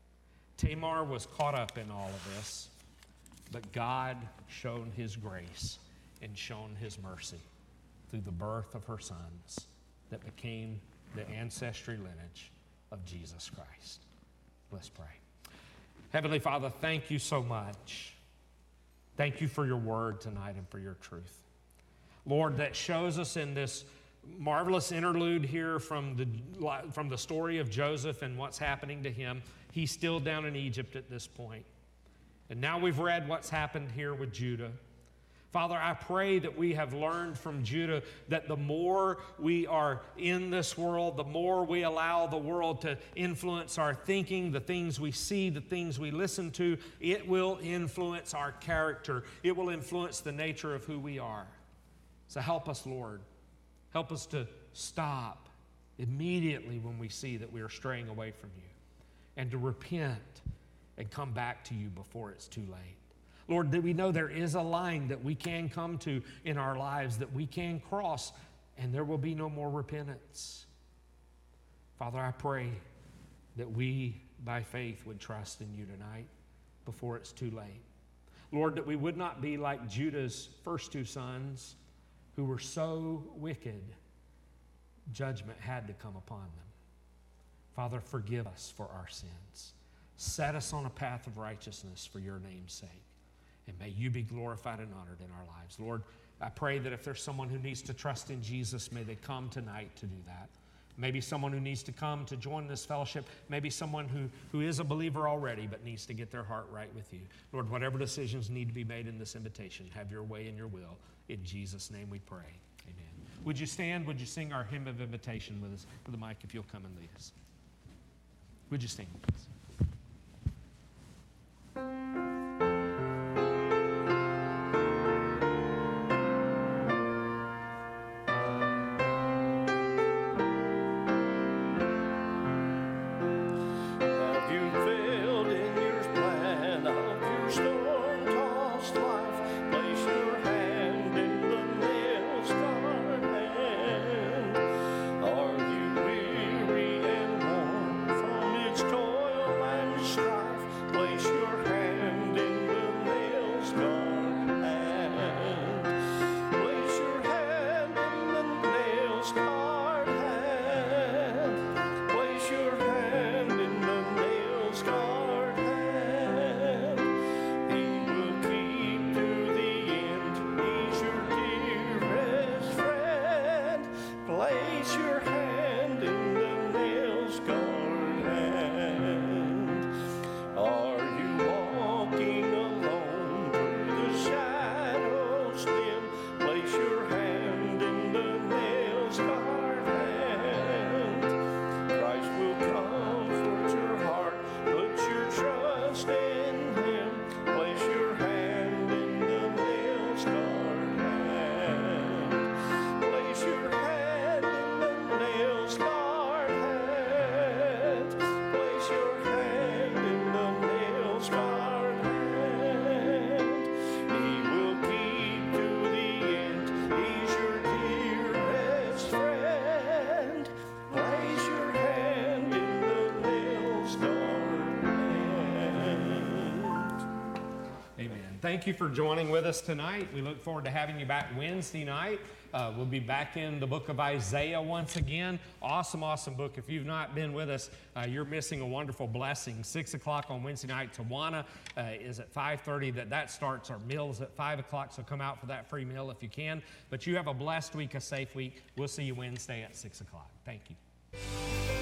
Tamar was caught up in all of this, but God showed His grace and shown His mercy through the birth of her sons that became the ancestry lineage of Jesus Christ. Let's pray. Heavenly Father, thank you so much. Thank you for your word tonight and for your truth. Lord, that shows us in this marvelous interlude here from the, from the story of Joseph and what's happening to him. He's still down in Egypt at this point. And now we've read what's happened here with Judah. Father, I pray that we have learned from Judah that the more we are in this world, the more we allow the world to influence our thinking, the things we see, the things we listen to, it will influence our character. It will influence the nature of who we are. So help us, Lord. Help us to stop immediately when we see that we are straying away from you, and to repent and come back to you before it's too late. Lord, that we know there is a line that we can come to in our lives that we can cross, and there will be no more repentance. Father, I pray that we by faith would trust in you tonight before it's too late. Lord, that we would not be like Judah's first two sons who were so wicked, judgment had to come upon them. Father, forgive us for our sins. Set us on a path of righteousness for your name's sake. And may you be glorified and honored in our lives. Lord, I pray that if there's someone who needs to trust in Jesus, may they come tonight to do that. Maybe someone who needs to come to join this fellowship. Maybe someone who, who is a believer already but needs to get their heart right with you. Lord, whatever decisions need to be made in this invitation, have your way and your will. In Jesus' name we pray. Amen. Would you stand? Would you sing our hymn of invitation with us? For the mic, if you'll come and lead us. Would you stand, please? Thank you for joining with us tonight. We look forward to having you back Wednesday night. Uh, we'll be back in the book of Isaiah once again. Awesome, awesome book. If you've not been with us, uh, you're missing a wonderful blessing. Six o'clock on Wednesday night. Tawana uh, is at five thirty. That that starts. Our meal's at five o'clock, so come out for that free meal if you can. But you have a blessed week, a safe week. We'll see you Wednesday at six o'clock. Thank you.